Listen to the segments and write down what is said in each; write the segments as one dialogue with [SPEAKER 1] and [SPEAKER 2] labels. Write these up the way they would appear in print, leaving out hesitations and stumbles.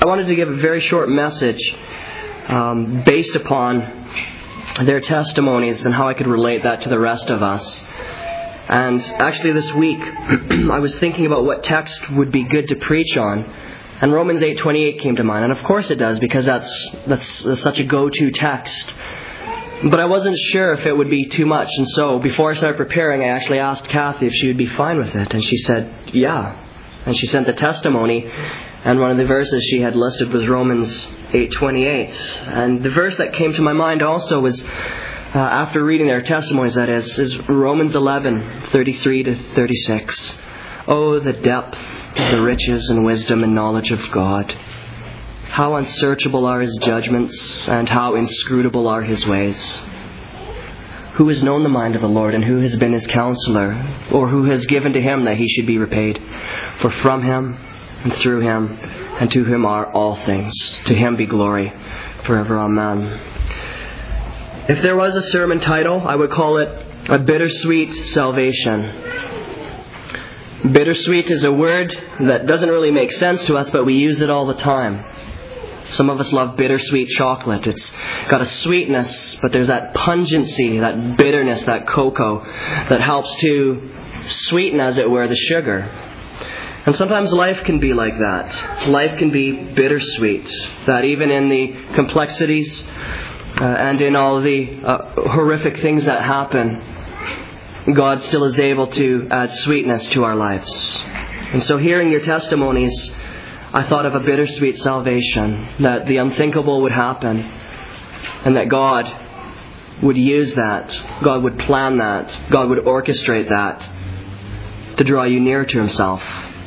[SPEAKER 1] wanted to give a very short message based upon their testimonies and how I could relate that to the rest of us. And actually this week, I was thinking about what text would be good to preach on. And Romans 8:28 came to mind. And of course it does, because that's such a go-to text. But I wasn't sure if it would be too much. And so before I started preparing, I actually asked Kathy if she would be fine with it. And she said, yeah. And she sent the testimony. And one of the verses she had listed was Romans 8:28. And the verse that came to my mind also was, after reading their testimonies, that is Romans 11:33 to 36. Oh, the depth of the riches and wisdom and knowledge of God. How unsearchable are His judgments, and how inscrutable are His ways. Who has known the mind of the Lord, and who has been His counselor, or who has given to Him that He should be repaid? For from Him, and through Him, and to Him are all things. To Him be glory forever. Amen. If there was a sermon title, I would call it A Bittersweet Salvation. Bittersweet is a word that doesn't really make sense to us, but we use it all the time. Some of us love bittersweet chocolate. It's got a sweetness, but there's that pungency, that bitterness, that cocoa that helps to sweeten, as it were, the sugar. And sometimes life can be like that. Life can be bittersweet. That even in the complexities and in all the horrific things that happen, God still is able to add sweetness to our lives. And so hearing your testimonies, I thought of a bittersweet salvation, that the unthinkable would happen, and that God would use that, God would plan that, God would orchestrate that to draw you nearer to Himself.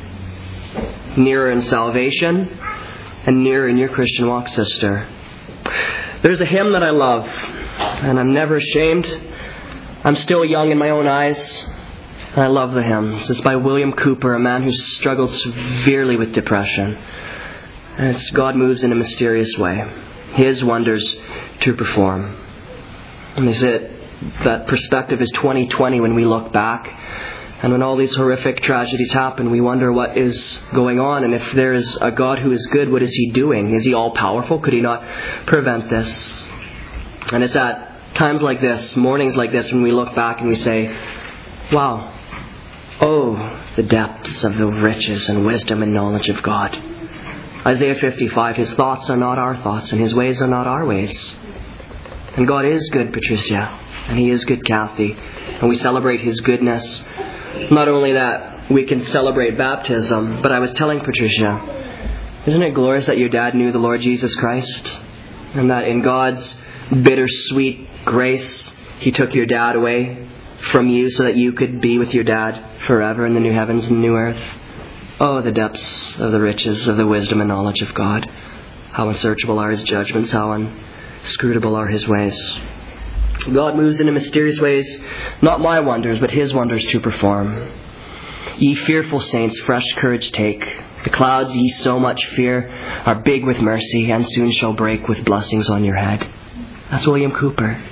[SPEAKER 1] Nearer in salvation and nearer in your Christian walk, sister. There's a hymn that I love, and I'm never ashamed. I'm still young in my own eyes, and I love the hymns. It's by William Cooper, a man who struggled severely with depression. And it's God moves in a mysterious way, His wonders to perform. And they say that perspective is 20/20 when we look back. And when all these horrific tragedies happen, we wonder what is going on. And if there is a God who is good, what is He doing? Is He all-powerful? Could He not prevent this? And it's at times like this, mornings like this, when we look back and we say, wow, oh, the depths of the riches and wisdom and knowledge of God. Isaiah 55, His thoughts are not our thoughts, and His ways are not our ways. And God is good, Patricia, and He is good, Kathy. And we celebrate His goodness. Not only that, we can celebrate baptism, but I was telling Patricia, isn't it glorious that your dad knew the Lord Jesus Christ? And that in God's bittersweet grace, He took your dad away from you so that you could be with your dad forever in the new heavens and new earth. Oh, the depths of the riches of the wisdom and knowledge of God. How unsearchable are His judgments, how inscrutable are His ways. God moves in mysterious ways, not my wonders, but His wonders to perform. Ye fearful saints, fresh courage take. The clouds ye so much fear are big with mercy, and soon shall break with blessings on your head. That's William Cooper.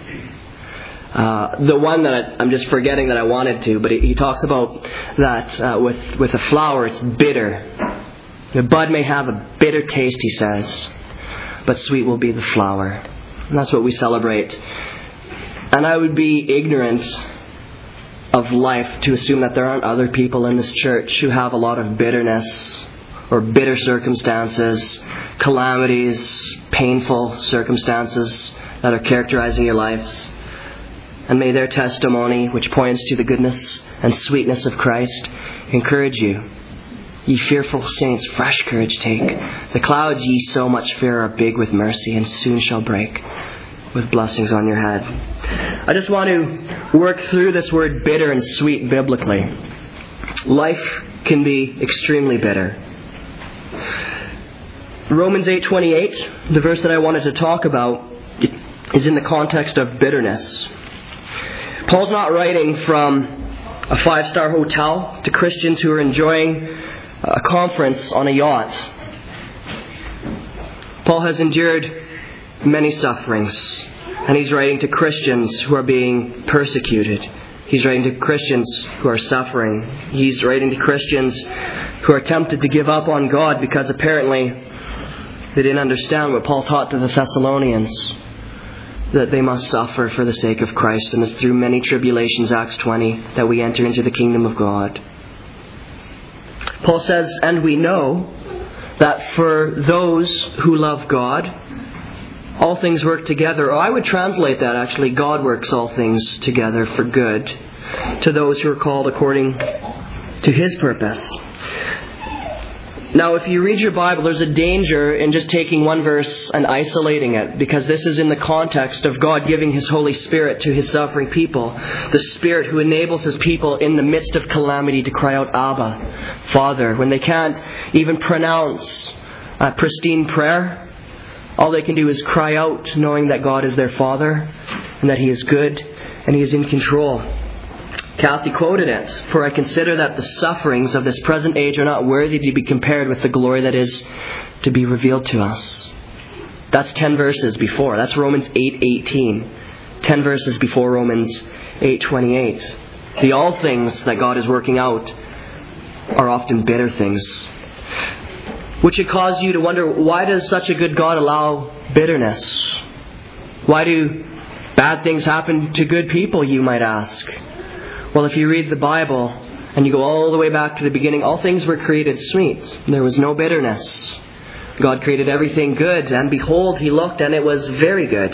[SPEAKER 1] The one that I'm just forgetting that I wanted to, but he talks about that with a flower, it's bitter. The bud may have a bitter taste, he says, but sweet will be the flower. And that's what we celebrate. And I would be ignorant of life to assume that there aren't other people in this church who have a lot of bitterness or bitter circumstances, calamities, painful circumstances that are characterizing your lives. And may their testimony, which points to the goodness and sweetness of Christ, encourage you. Ye fearful saints, fresh courage take. The clouds ye so much fear are big with mercy, and soon shall break with blessings on your head. I just want to work through this word bitter and sweet biblically. Life can be extremely bitter. Romans 8:28, the verse that I wanted to talk about, is in the context of bitterness. Paul's not writing from a 5-star hotel to Christians who are enjoying a conference on a yacht. Paul has endured many sufferings, and he's writing to Christians who are being persecuted. He's writing to Christians who are suffering. He's writing to Christians who are tempted to give up on God because apparently They didn't understand what Paul taught to the Thessalonians, that they must suffer for the sake of Christ, and it's through many tribulations, Acts 20, that we enter into the kingdom of God. Paul says, and we know that for those who love God, all things work together. Or I would translate that actually, God works all things together for good to those who are called according to His purpose. Now, if you read your Bible, there's a danger in just taking one verse and isolating it, because this is in the context of God giving His Holy Spirit to His suffering people, the Spirit who enables His people in the midst of calamity to cry out, Abba, Father. When they can't even pronounce a pristine prayer, all they can do is cry out, knowing that God is their Father and that He is good and He is in control. Kathy quoted it, for I consider that the sufferings of this present age are not worthy to be compared with the glory that is to be revealed to us. That's 10 verses before. That's Romans 8:18. 10 verses before Romans 8:28. The all things that God is working out are often bitter things, which should cause you to wonder, why does such a good God allow bitterness? Why do bad things happen to good people, you might ask? Well, if you read the Bible and you go all the way back to the beginning, all things were created sweet. There was no bitterness. God created everything good, and behold, He looked, and it was very good.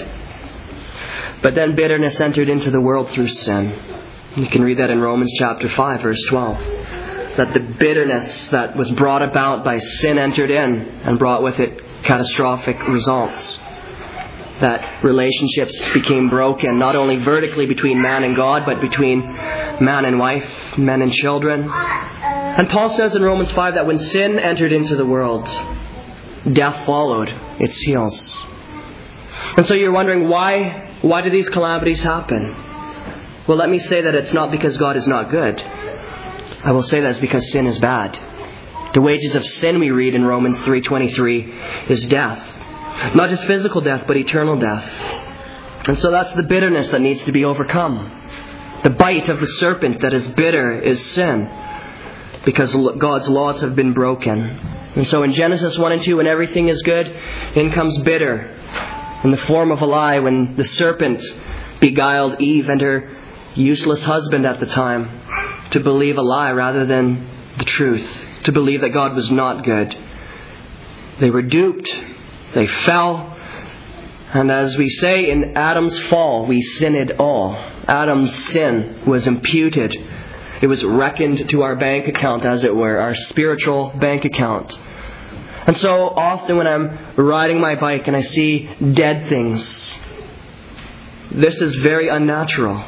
[SPEAKER 1] But then bitterness entered into the world through sin. You can read that in Romans chapter 5, verse 12. That the bitterness that was brought about by sin entered in and brought with it catastrophic results. That relationships became broken, not only vertically between man and God, but between man and wife, men and children. And Paul says in Romans 5 that when sin entered into the world, death followed its heels. And so you're wondering, why do these calamities happen? Well, let me say that it's not because God is not good. I will say that it's because sin is bad. The wages of sin, we read in Romans 3:23, is death. Not just physical death, but eternal death. And so that's the bitterness that needs to be overcome. The bite of the serpent that is bitter is sin, because God's laws have been broken. And so in Genesis 1 and 2, when everything is good, in comes bitter in the form of a lie, when the serpent beguiled Eve and her useless husband at the time to believe a lie rather than the truth, to believe that God was not good. They were duped. They fell. And as we say, in Adam's fall, we sinned all. Adam's sin was imputed. It was reckoned to our bank account, as it were, our spiritual bank account. And so often when I'm riding my bike and I see dead things, this is very unnatural.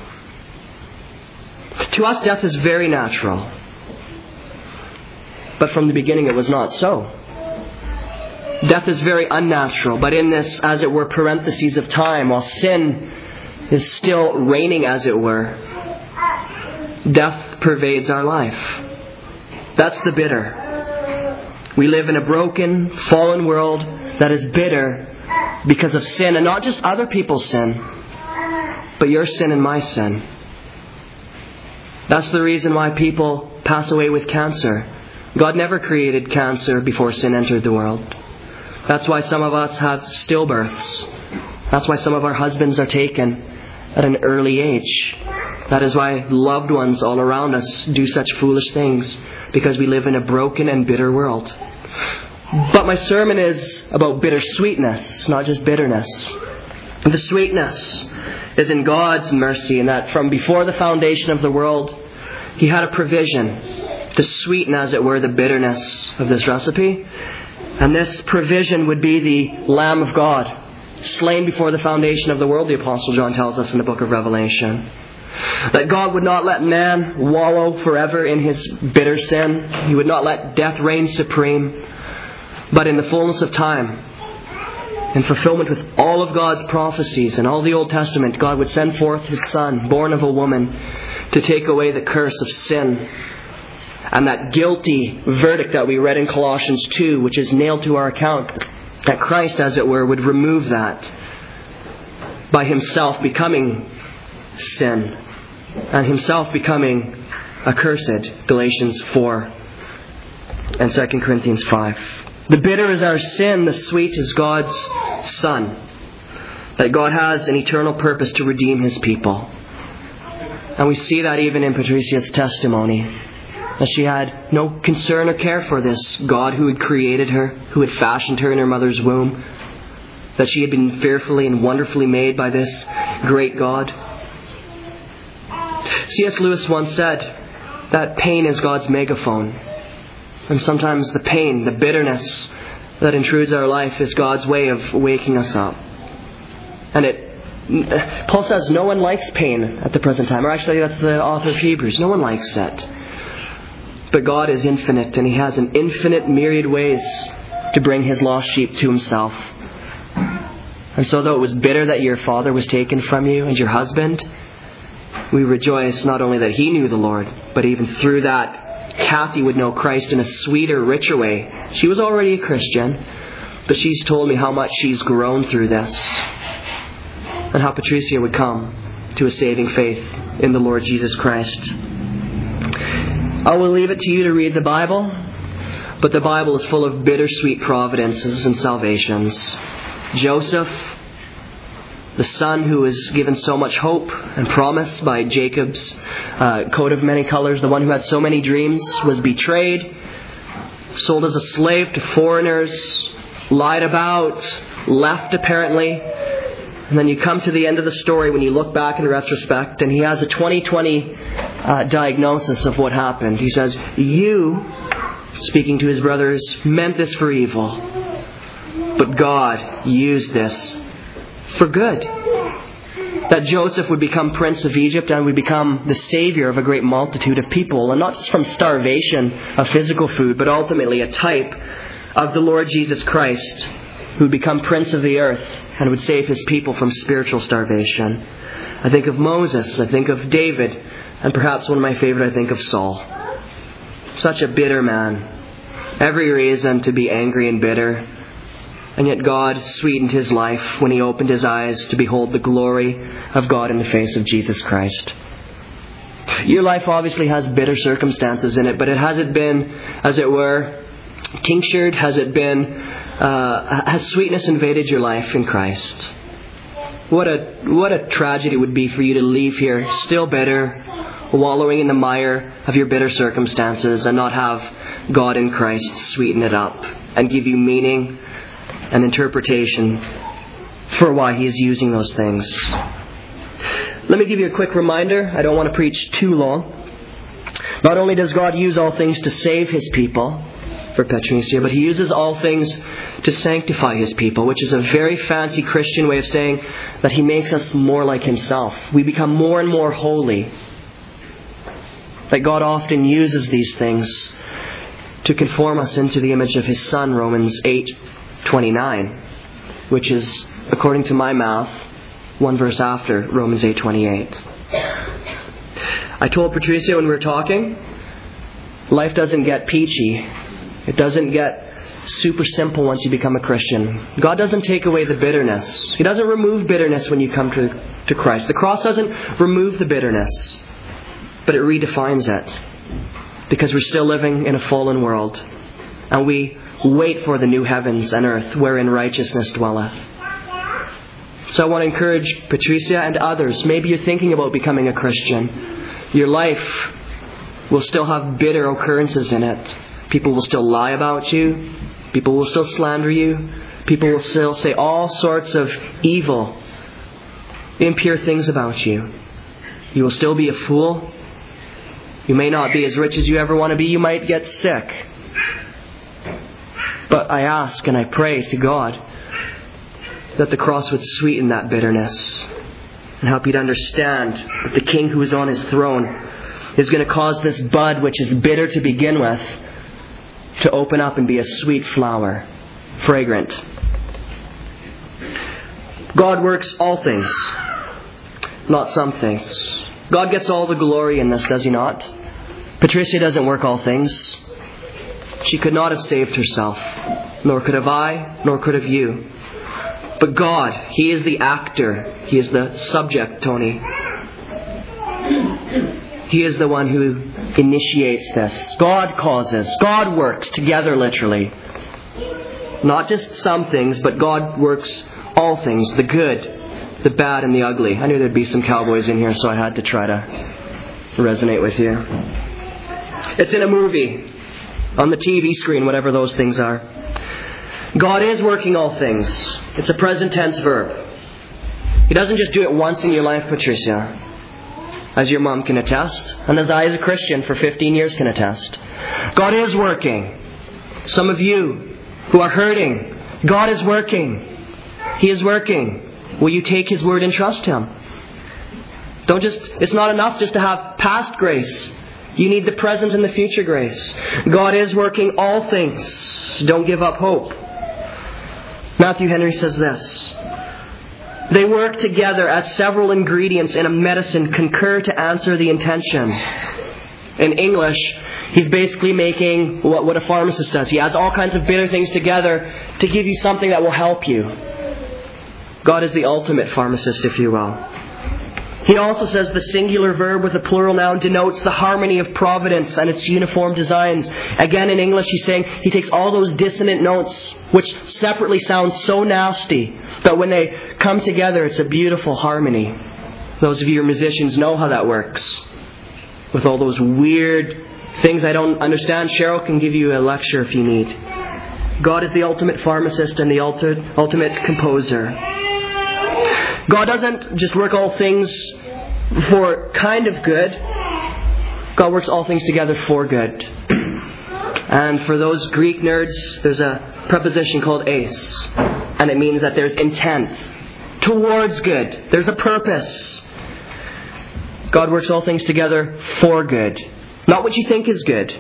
[SPEAKER 1] To us, death is very natural. But from the beginning, it was not so. Death is very unnatural, but in this, as it were, parentheses of time, while sin is still reigning, as it were, death pervades our life. That's the bitter. We live in a broken, fallen world that is bitter because of sin, and not just other people's sin, but your sin and my sin. That's the reason why people pass away with cancer. God never created cancer before sin entered the world. That's why some of us have stillbirths. That's why some of our husbands are taken at an early age. That is why loved ones all around us do such foolish things, because we live in a broken and bitter world. But my sermon is about bittersweetness, not just bitterness. The sweetness is in God's mercy, in that from before the foundation of the world, He had a provision to sweeten, as it were, the bitterness of this recipe. And this provision would be the Lamb of God, slain before the foundation of the world, the Apostle John tells us in the book of Revelation. That God would not let man wallow forever in his bitter sin. He would not let death reign supreme. But in the fullness of time, in fulfillment with all of God's prophecies and all the Old Testament, God would send forth His Son, born of a woman, to take away the curse of sin. And that guilty verdict that we read in Colossians 2, which is nailed to our account, that Christ, as it were, would remove that by Himself becoming sin and Himself becoming accursed, Galatians 4 and 2 Corinthians 5. The bitter is our sin, the sweet is God's Son. That God has an eternal purpose to redeem His people. And we see that even in Patricia's testimony. That she had no concern or care for this God who had created her, who had fashioned her in her mother's womb. That she had been fearfully and wonderfully made by this great God. C.S. Lewis once said that pain is God's megaphone. And sometimes the pain, the bitterness that intrudes our life is God's way of waking us up. And Paul says no one likes pain at the present time. Or actually, that's the author of Hebrews. No one likes it. But God is infinite, and He has an infinite myriad ways to bring His lost sheep to Himself. And so though it was bitter that your father was taken from you and your husband, we rejoice not only that he knew the Lord, but even through that, Kathy would know Christ in a sweeter, richer way. She was already a Christian, but she's told me how much she's grown through this. And how Patricia would come to a saving faith in the Lord Jesus Christ. I will leave it to you to read the Bible, but the Bible is full of bittersweet providences and salvations. Joseph, the son who was given so much hope and promise by Jacob's coat of many colors, the one who had so many dreams, was betrayed, sold as a slave to foreigners, lied about, left apparently. And then you come to the end of the story when you look back in retrospect, and he has a 20/20 diagnosis of what happened. He says, "You," speaking to his brothers, "meant this for evil, but God used this for good." That Joseph would become Prince of Egypt and would become the Savior of a great multitude of people, and not just from starvation of physical food, but ultimately a type of the Lord Jesus Christ, who would become Prince of the earth and would save His people from spiritual starvation. I think of Moses, I think of David, and perhaps one of my favorite, I think of Saul. Such a bitter man. Every reason to be angry and bitter. And yet God sweetened his life when He opened his eyes to behold the glory of God in the face of Jesus Christ. Your life obviously has bitter circumstances in it, but it hasn't been, as it were, tinctured? Has sweetness invaded your life in Christ? What a tragedy it would be for you to leave here still bitter, wallowing in the mire of your bitter circumstances, and not have God in Christ sweeten it up and give you meaning and interpretation for why He is using those things. Let me give you a quick reminder. I don't want to preach too long. Not only does God use all things to save His people, for Patricia, but He uses all things to sanctify His people, which is a very fancy Christian way of saying that He makes us more like Himself. We become more and more holy. That God often uses these things to conform us into the image of His Son, Romans 8:29, which is, according to my math, one verse after Romans 8:28. I told Patricia when we were talking, life doesn't get peachy. It doesn't get super simple once you become a Christian. God doesn't take away the bitterness. He doesn't remove bitterness when you come to Christ. The cross doesn't remove the bitterness, but it redefines it. Because we're still living in a fallen world. And we wait for the new heavens and earth wherein righteousness dwelleth. So I want to encourage Patricia and others. Maybe you're thinking about becoming a Christian. Your life will still have bitter occurrences in it. People will still lie about you. People will still slander you. People will still say all sorts of evil, impure things about you. You will still be a fool. You may not be as rich as you ever want to be. You might get sick. But I ask and I pray to God that the cross would sweeten that bitterness and help you to understand that the King who is on His throne is going to cause this bud, which is bitter to begin with, to open up and be a sweet flower, fragrant. God works all things, not some things. God gets all the glory in this, does He not? Patricia doesn't work all things. She could not have saved herself, nor could have I, nor could have you. But God, He is the actor. He is the subject, Tony. He is the one who initiates this. God causes. God works together, literally. Not just some things, but God works all things, the good, the bad, and the ugly. I knew there'd be some cowboys in here, so I had to try to resonate with you. It's in a movie, on the TV screen, whatever those things are. God is working all things. It's a present tense verb. He doesn't just do it once in your life, Patricia, as your mom can attest, and as I as a Christian for 15 years can attest. God is working. Some of you who are hurting, God is working. He is working. Will you take His word and trust Him? It's not enough just to have past grace. You need the present and the future grace. God is working all things. Don't give up hope. Matthew Henry says this: they work together as several ingredients in a medicine concur to answer the intention. In English, he's basically making what a pharmacist does. He adds all kinds of bitter things together to give you something that will help you. God is the ultimate pharmacist, if you will. He also says the singular verb with a plural noun denotes the harmony of providence and its uniform designs. Again, in English, he's saying he takes all those dissonant notes, which separately sound so nasty, but when they come together, it's a beautiful harmony. Those of you who are musicians know how that works. With all those weird things I don't understand, Cheryl can give you a lecture if you need. God is the ultimate pharmacist and the ultimate composer. God doesn't just work all things for kind of good. God works all things together for good. And for those Greek nerds, there's a preposition called eis. And it means that there's intent towards good. There's a purpose. God works all things together for good. Not what you think is good,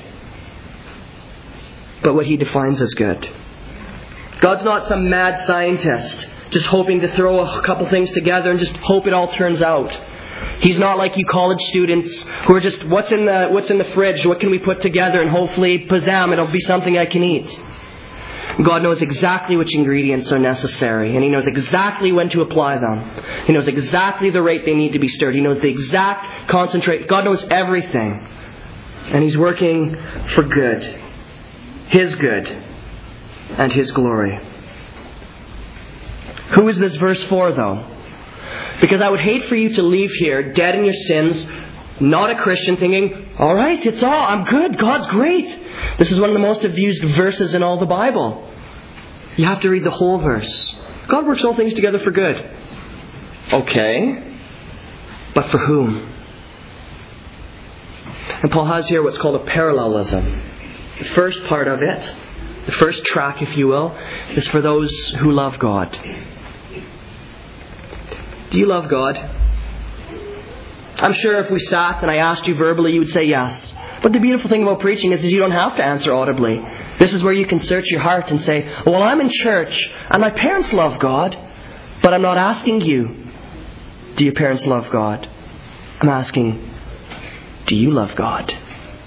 [SPEAKER 1] but what He defines as good. God's not some mad scientist just hoping to throw a couple things together and just hope it all turns out. He's not like you college students who are just, what's in the fridge? What can we put together? And hopefully, pazam, it'll be something I can eat. God knows exactly which ingredients are necessary, and He knows exactly when to apply them. He knows exactly the rate they need to be stirred. He knows the exact concentrate. God knows everything. And He's working for good. His good and His glory. Who is this verse for, though? Because I would hate for you to leave here dead in your sins, not a Christian, thinking, all right, it's all, I'm good, God's great. This is one of the most abused verses in all the Bible. You have to read the whole verse. God works all things together for good. Okay, but for whom? And Paul has here what's called a parallelism. The first part of it, the first track, if you will, is for those who love God. Do you love God? I'm sure if we sat and I asked you verbally, you would say yes. But the beautiful thing about preaching is you don't have to answer audibly. This is where you can search your heart and say, well, I'm in church and my parents love God, but I'm not asking you, do your parents love God? I'm asking, do you love God?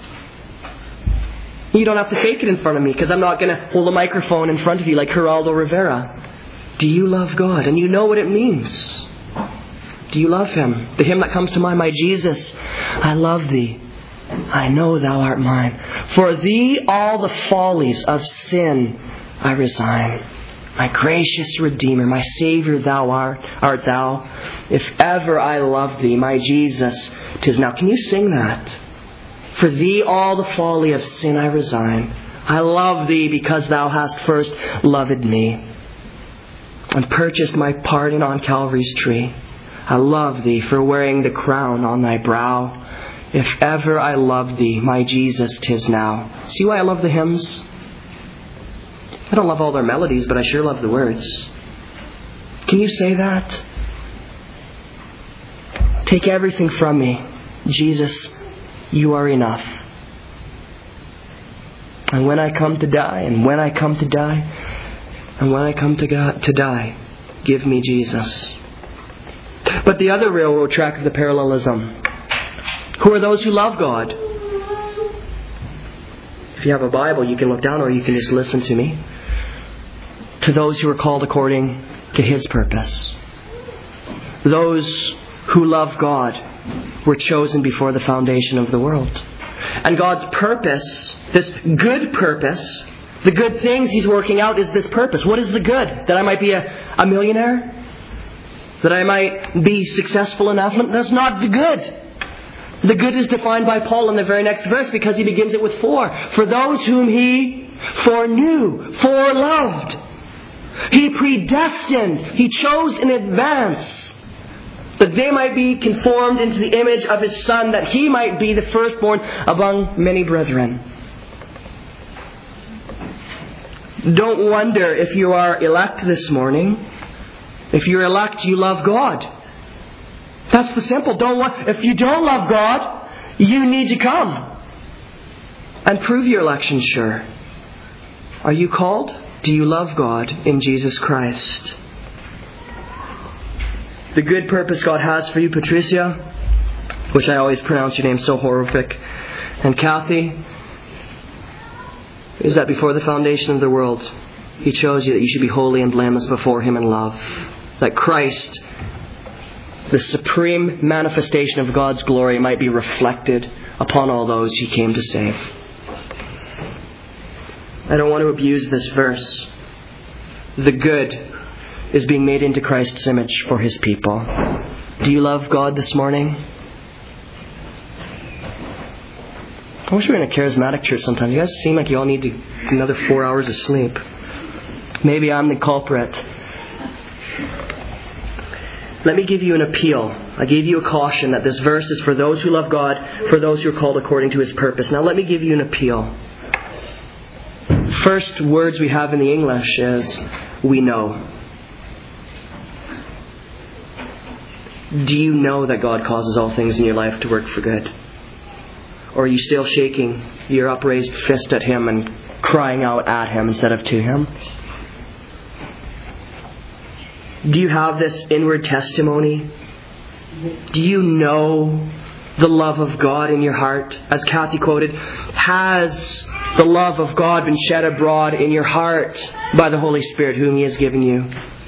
[SPEAKER 1] You don't have to fake it in front of me because I'm not going to hold a microphone in front of you like Geraldo Rivera. Do you love God? And you know what it means. Do you love Him? The hymn that comes to mind, my Jesus, I love Thee. I know Thou art mine. For Thee all the follies of sin I resign. My gracious Redeemer, my Savior Thou art Thou. If ever I love Thee, my Jesus, 'tis now. Can you sing that? For Thee all the folly of sin I resign. I love Thee because Thou hast first loved me and purchased my pardon on Calvary's tree. I love Thee for wearing the crown on Thy brow. If ever I love Thee, my Jesus, 'tis now. See why I love the hymns? I don't love all their melodies, but I sure love the words. Can you say that? Take everything from me. Jesus, You are enough. And when I come to die, and when I come to die, and when I come to die, give me Jesus. But the other railroad track of the parallelism, who are those who love God? If you have a Bible, you can look down or you can just listen to me. To those who are called according to His purpose. Those who love God were chosen before the foundation of the world. And God's purpose, this good purpose, The good things He's working out is this purpose. What is the good? That I might be a millionaire? That I might be successful and affluent? That's not the good. The good is defined by Paul in the very next verse because he begins it with for. For those whom He foreknew, foreloved. He predestined. He chose in advance that they might be conformed into the image of His Son, that He might be the firstborn among many brethren. Don't wonder if you are elect this morning. If you're elect, you love God. That's the simple. If you don't love God, you need to come and prove your election sure. Are you called? Do you love God in Jesus Christ? The good purpose God has for you, Patricia, which I always pronounce your name so horrific, and Kathy, is that before the foundation of the world, He chose you that you should be holy and blameless before Him in love. That Christ, the supreme manifestation of God's glory, might be reflected upon all those He came to save. I don't want to abuse this verse. The good is being made into Christ's image for His people. Do you love God this morning? I wish we were in a charismatic church sometime. You guys seem like you all need another 4 hours of sleep. Maybe I'm the culprit. Let me give you an appeal. I gave you a caution that this verse is for those who love God, for those who are called according to His purpose. Now let me give you an appeal. First words we have in the English is, we know. Do you know that God causes all things in your life to work for good? Or are you still shaking your upraised fist at Him and crying out at Him instead of to Him? Do you have this inward testimony? Do you know the love of God in your heart? As Kathy quoted, has the love of God been shed abroad in your heart by the Holy Spirit whom He has given you?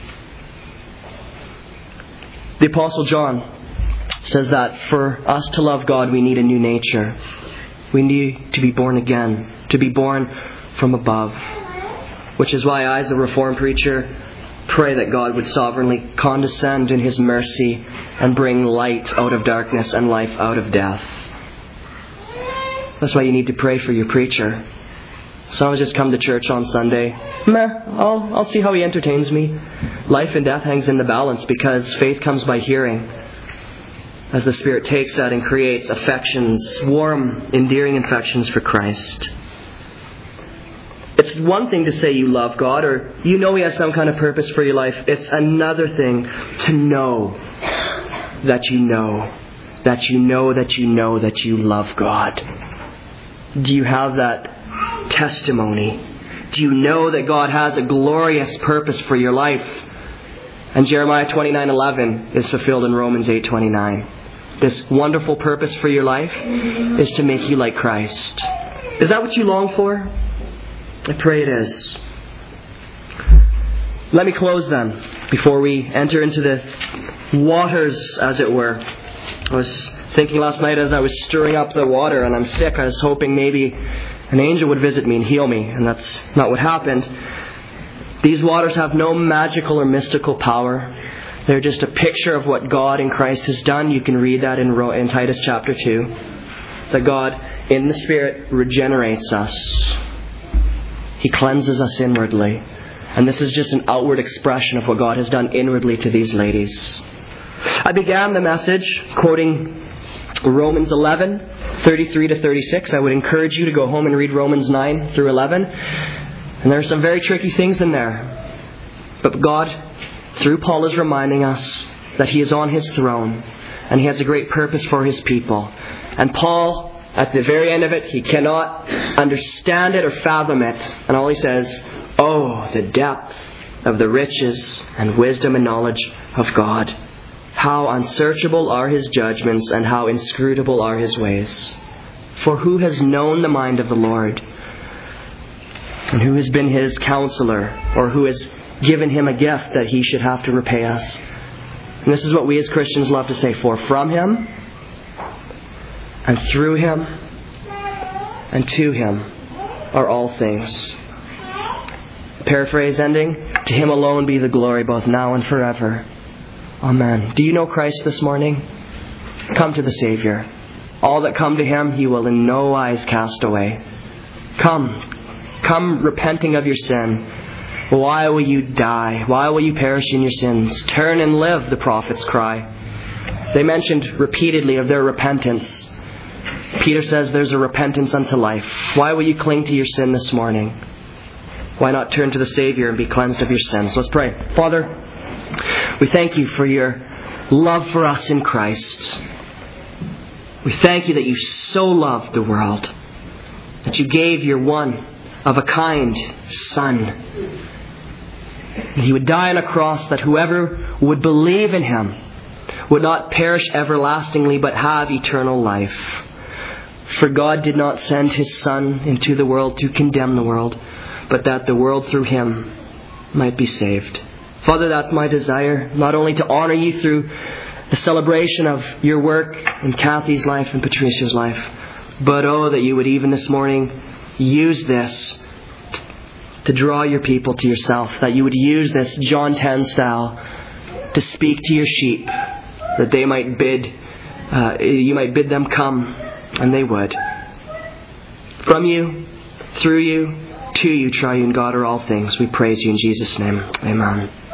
[SPEAKER 1] The Apostle John says that for us to love God, we need a new nature. We need to be born again, to be born from above. Which is why I, as a Reformed preacher, pray that God would sovereignly condescend in His mercy and bring light out of darkness and life out of death. That's why you need to pray for your preacher. Some just come to church on Sunday. I'll see how he entertains me. Life and death hangs in the balance because faith comes by hearing. As the Spirit takes that and creates affections, warm, endearing affections for Christ. It's one thing to say you love God or you know He has some kind of purpose for your life. It's another thing to know that you know that you know that you know that you love God. Do you have that testimony? Do you know that God has a glorious purpose for your life? And Jeremiah 29:11 is fulfilled in Romans 8:29. This wonderful purpose for your life is to make you like Christ. Is that what you long for? I pray it is. Let me close then, before we enter into the waters, as it were. I was thinking last night as I was stirring up the water, and I'm sick, I was hoping maybe an angel would visit me and heal me, and that's not what happened. These waters have no magical or mystical power. They're just a picture of what God in Christ has done. You can read that in Titus chapter 2. That God, in the Spirit, regenerates us. He cleanses us inwardly. And this is just an outward expression of what God has done inwardly to these ladies. I began the message quoting Romans 11:33 to 36. I would encourage you to go home and read Romans 9 through 11. And there are some very tricky things in there. But God, through Paul, is reminding us that He is on His throne and He has a great purpose for His people. And Paul, at the very end of it, he cannot understand it or fathom it. And all he says, oh, the depth of the riches and wisdom and knowledge of God. How unsearchable are His judgments and how inscrutable are His ways. For who has known the mind of the Lord? And who has been His counselor? Or who has given Him a gift that He should have to repay us? And this is what we as Christians love to say. For from Him, and through Him, and to Him are all things. Paraphrase ending, to Him alone be the glory both now and forever. Amen. Do you know Christ this morning? Come to the Savior. All that come to Him, He will in no wise cast away. Come repenting of your sin. Why will you die? Why will you perish in your sins? Turn and live, the prophets cry. They mentioned repeatedly of their repentance. Peter says there's a repentance unto life. Why will you cling to your sin this morning? Why not turn to the Savior and be cleansed of your sins? Let's pray. Father, we thank You for Your love for us in Christ. We thank You that You so loved the world, that You gave Your one of a kind Son, that He would die on a cross, that whoever would believe in Him would not perish everlastingly but have eternal life. For God did not send His Son into the world to condemn the world, but that the world through Him might be saved. Father, that's my desire, not only to honor You through the celebration of Your work in Kathy's life and Patricia's life, but that You would even this morning use this to draw Your people to Yourself, that You would use this John 10 style to speak to Your sheep, that they might You might bid them come, and they would. From You, through You, to You, triune God, are all things. We praise You in Jesus' name. Amen.